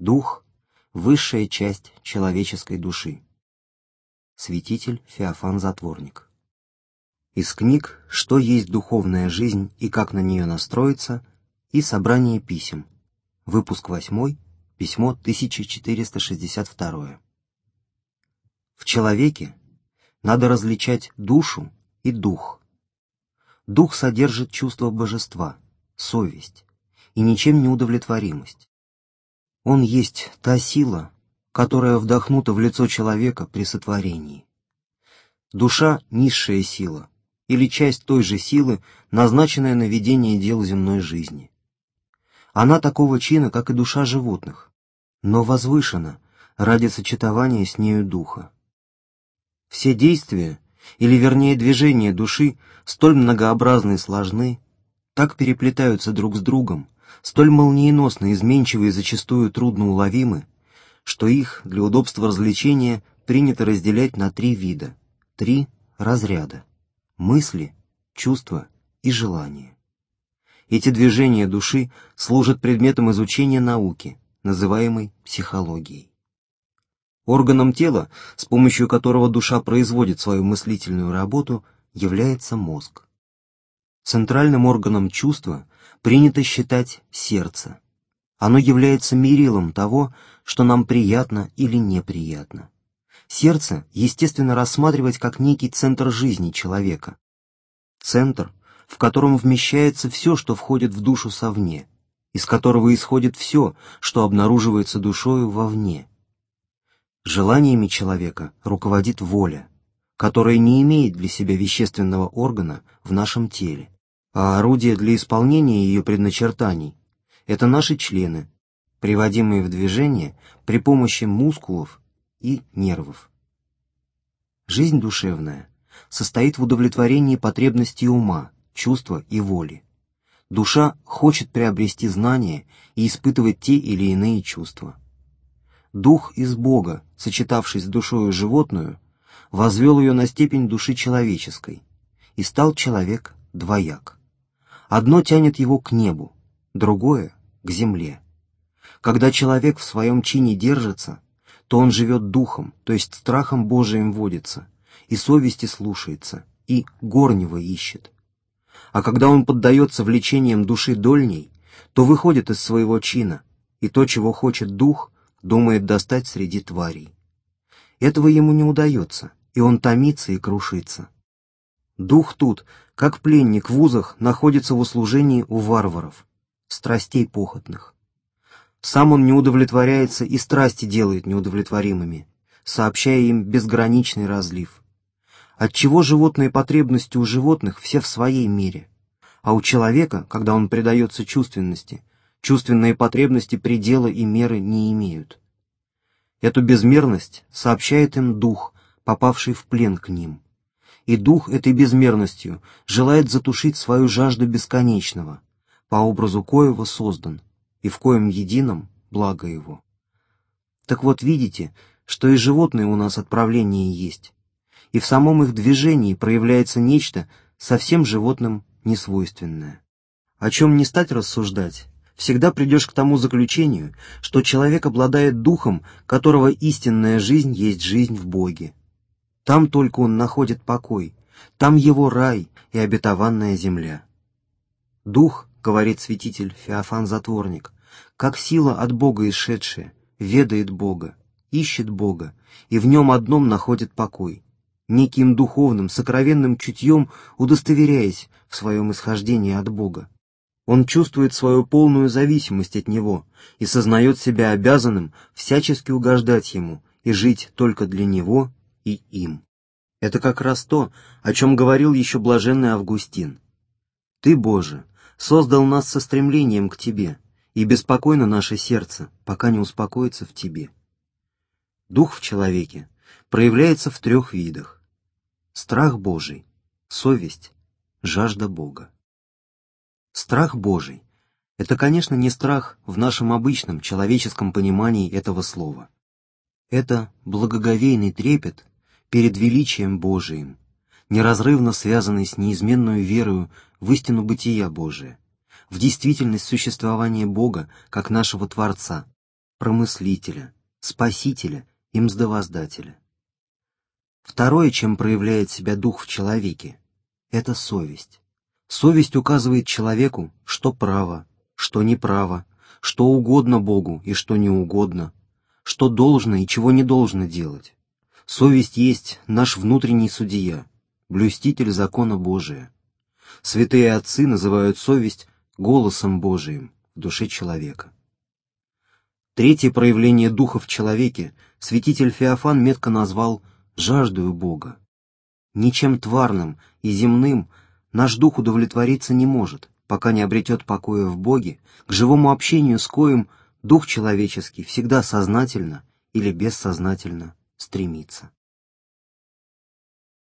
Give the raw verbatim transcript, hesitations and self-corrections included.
Дух — высшая часть человеческой души. Святитель Феофан Затворник. Из книг «Что есть духовная жизнь и как на нее настроиться» и «Собрание писем». Выпуск восьмой, письмо тысяча четыреста шестьдесят два. В человеке надо различать душу и дух. Дух содержит чувство божества, совесть и ничем не удовлетворимость. Он есть та сила, которая вдохнута в лицо человека при сотворении. Душа — низшая сила, или часть той же силы, назначенная на ведение дел земной жизни. Она такого чина, как и душа животных, но возвышена ради сочетования с нею духа. Все действия, или вернее движения души, столь многообразны и сложны, так переплетаются друг с другом, столь молниеносно изменчивы и зачастую трудно уловимы, что их для удобства развлечения принято разделять на три вида, три разряда — мысли, чувства и желания. Эти движения души служат предметом изучения науки, называемой психологией. Органом тела, с помощью которого душа производит свою мыслительную работу, является мозг. Центральным органом чувства принято считать сердце. Оно является мерилом того, что нам приятно или неприятно. Сердце естественно рассматривать как некий центр жизни человека. Центр, в котором вмещается все, что входит в душу совне, из которого исходит все, что обнаруживается душою вовне. Желаниями человека руководит воля, которая не имеет для себя вещественного органа в нашем теле, а орудие для исполнения ее предначертаний — это наши члены, приводимые в движение при помощи мускулов и нервов. Жизнь душевная состоит в удовлетворении потребностей ума, чувства и воли. Душа хочет приобрести знания и испытывать те или иные чувства. Дух из Бога, сочетавшись с душою животную, возвел ее на степень души человеческой, и стал человек двояк. Одно тянет его к небу, другое — к земле. Когда человек в своем чине держится, то он живет духом, то есть страхом Божиим водится, и совести слушается, и горнего ищет. А когда он поддается влечениям души дольней, то выходит из своего чина, и то, чего хочет дух, думает достать среди тварей. Этого ему не удается, и он томится и крушится. Дух тут, как пленник в узах, находится в услужении у варваров, страстей похотных. Сам он не удовлетворяется и страсти делает неудовлетворимыми, сообщая им безграничный разлив. Отчего животные потребности у животных все в своей мере, а у человека, когда он предается чувственности, чувственные потребности предела и меры не имеют. Эту безмерность сообщает им дух, попавший в плен к ним. И дух этой безмерностью желает затушить свою жажду бесконечного, по образу коего создан, и в коем едином благо его. Так вот видите, что и животные у нас отправление есть, и в самом их движении проявляется нечто совсем животным несвойственное. О чем не стать рассуждать, всегда придешь к тому заключению, что человек обладает духом, которого истинная жизнь есть жизнь в Боге. Там только он находит покой, там его рай и обетованная земля. Дух, говорит святитель Феофан Затворник, как сила от Бога исшедшая, ведает Бога, ищет Бога, и в нем одном находит покой, неким духовным, сокровенным чутьем удостоверяясь в своем исхождении от Бога. Он чувствует свою полную зависимость от Него и сознает себя обязанным всячески угождать Ему и жить только для Него и им. Это как раз то, о чем говорил еще блаженный Августин. «Ты, Боже, создал нас со стремлением к Тебе, и беспокойно наше сердце, пока не успокоится в Тебе». Дух в человеке проявляется в трех видах: страх Божий, совесть, жажда Бога. Страх Божий — это, конечно, не страх в нашем обычном человеческом понимании этого слова. Это благоговейный трепет перед величием Божиим, неразрывно связанный с неизменной верою в истину бытия Божия, в действительность существования Бога как нашего Творца, промыслителя, спасителя и мздовоздателя. Второе, чем проявляет себя дух в человеке, это совесть. Совесть указывает человеку, что право, что неправо, что угодно Богу и что не угодно, что должно и чего не должно делать. Совесть есть наш внутренний судья, блюститель закона Божия. Святые отцы называют совесть голосом Божиим в душе человека. Третье проявление духа в человеке святитель Феофан метко назвал «жаждою Бога». Ничем тварным и земным наш дух удовлетвориться не может, пока не обретет покоя в Боге, к живому общению с коим дух человеческий всегда сознательно или бессознательно стремится.